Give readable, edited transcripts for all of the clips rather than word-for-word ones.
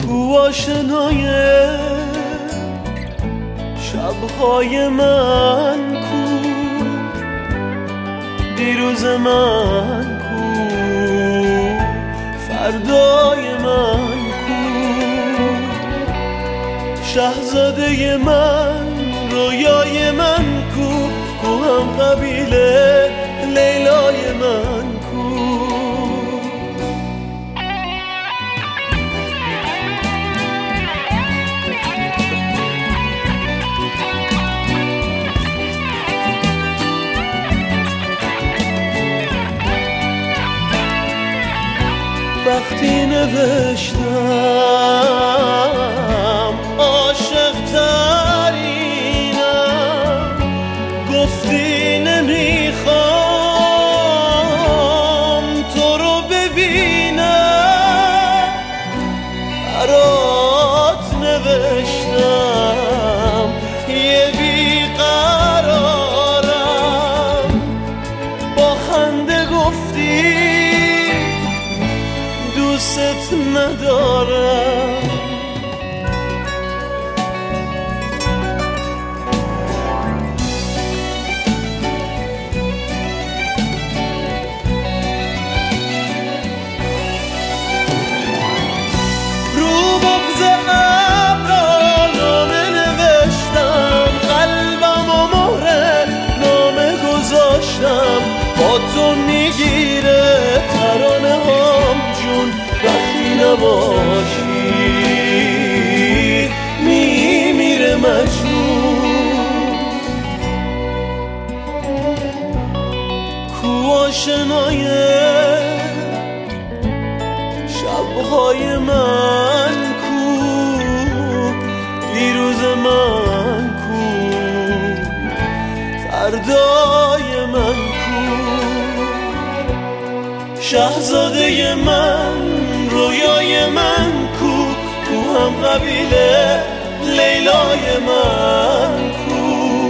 کو آشنای شبهای من کو دیروز من کو فردای من کو شهزاده من رویای من کو کو هم قبیله لیلای من کو وقتی نوشتم عاشق ترینم گفتی نمیخوام تو رو ببینم برات نوشتم یه بیقرارم با خنده گفتی دوست ندارم رو بغض ابرا نامه نوشتم قلبم و مهر نامه گذاشتم با تو میگیره ترانه هم جون وقتی نباشی میمیره مجنون کو آشنای شبهای من کو دیروز من کو فردای من کو شهزاده من رویای من کو کو هم قبیله لیلای من کو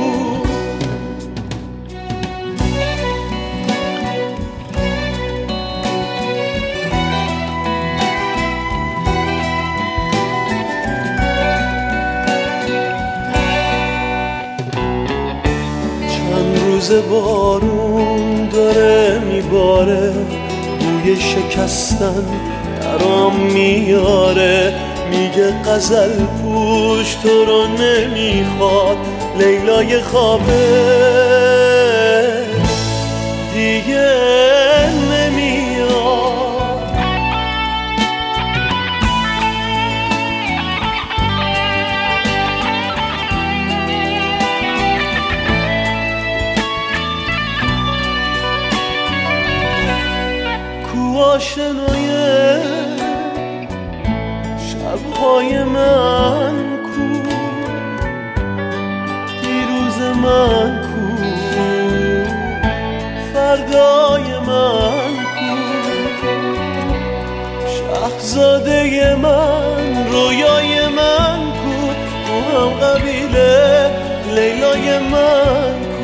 چند روز بارون داره میباره بوی شکستن درام میاره میگه غزل پوش تو رو نمیخواد لیلای خوابه دیگه نمیاد کو آشنای شبهای من کو دیروز من کو فردای من کو شهزاده من رویای من کو کو هم قبیله لیلای من کو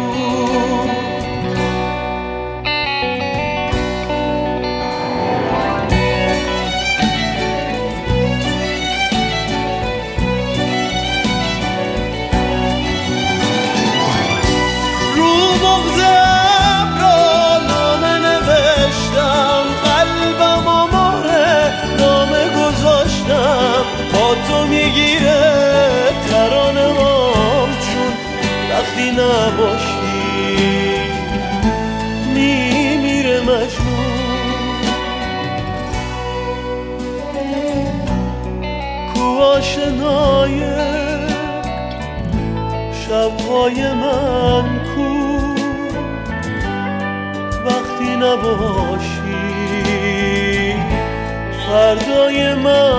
با تو میگیره ترانه هم چون وقتی نباشی میمیره مجنون کو آشنای شبهای من کو وقتی نباشی فردای من